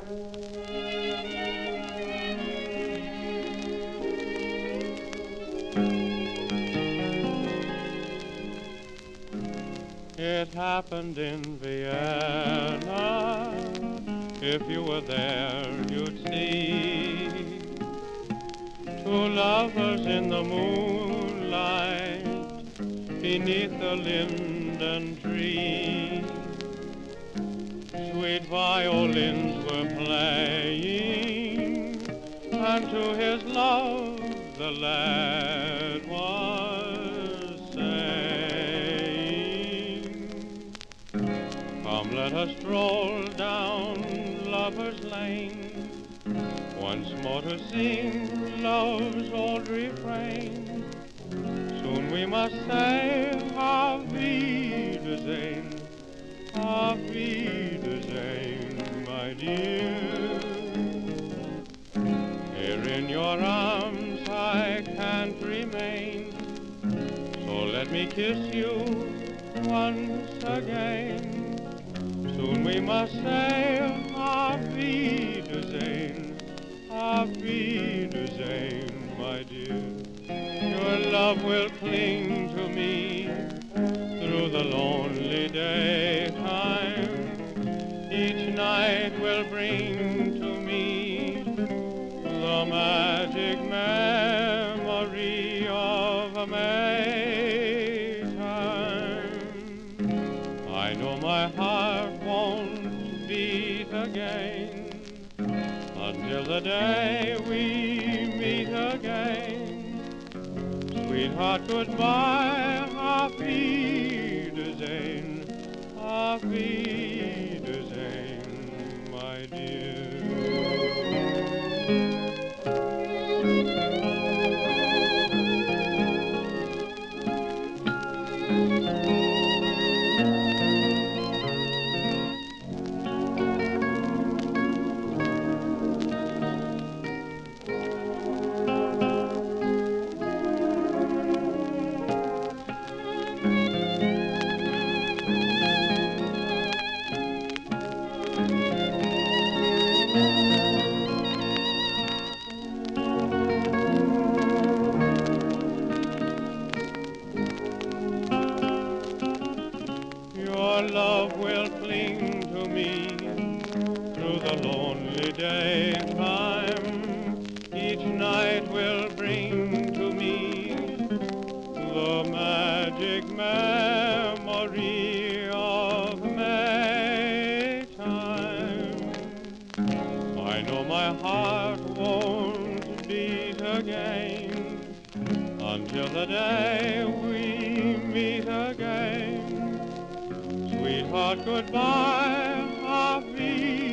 It happened in Vienna. If you were there, you'd see two lovers in the moonlight beneath the linden tree. Sweet violins were playing, and to his love the lad was saying, "Come, let us stroll down Lover's Lane, once more to sing love's old refrain. Soon we must say Auf Wiedersehen, Auf Wiedersehen, my dear. Here in your arms I can't remain, so let me kiss you once again. Soon we must say Auf Wiedersehen, Auf Wiedersehen, my dear. Your love will cling to me through the lonely daytime. Each night will bring to me the magic memory of a Maytime. I know my heart won't beat again until the day we meet again. Sweetheart, goodbye, Auf Wiedersehen, Auf Wiedersehen, my dear." Your love will cling to me through the lonely daytime. Each night will bring to me the magic memory of Maytime. I know my heart won't beat again until the day we meet again. Sweetheart, goodbye, Auf Wiedersehen.